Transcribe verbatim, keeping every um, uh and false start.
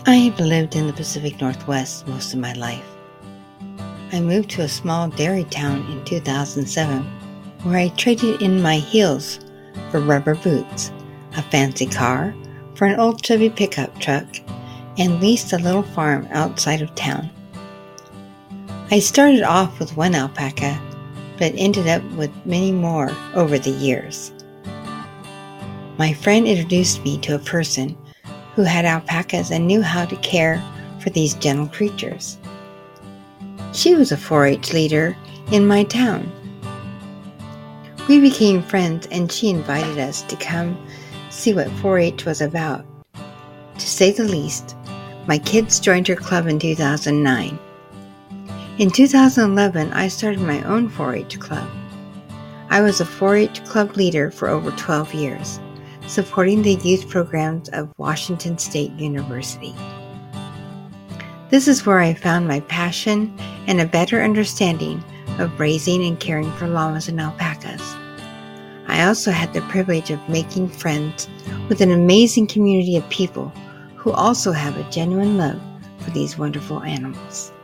I have lived in the Pacific Northwest most of my life. I moved to a small dairy town in two thousand seven where I traded in my heels for rubber boots, a fancy car for an old Chevy pickup truck, and leased a little farm outside of town. I started off with one alpaca, but ended up with many more over the years. My friend introduced me to a person who had alpacas and knew how to care for these gentle creatures. She was a four H leader in my town. We became friends and she invited us to come see what four H was about. To say the least, my kids joined her club in two thousand nine. In two thousand eleven, I started my own four H club. I was a four H club leader for over twelve years, supporting the youth programs of Washington State University. This is where I found my passion and a better understanding of raising and caring for llamas and alpacas. I also had the privilege of making friends with an amazing community of people who also have a genuine love for these wonderful animals.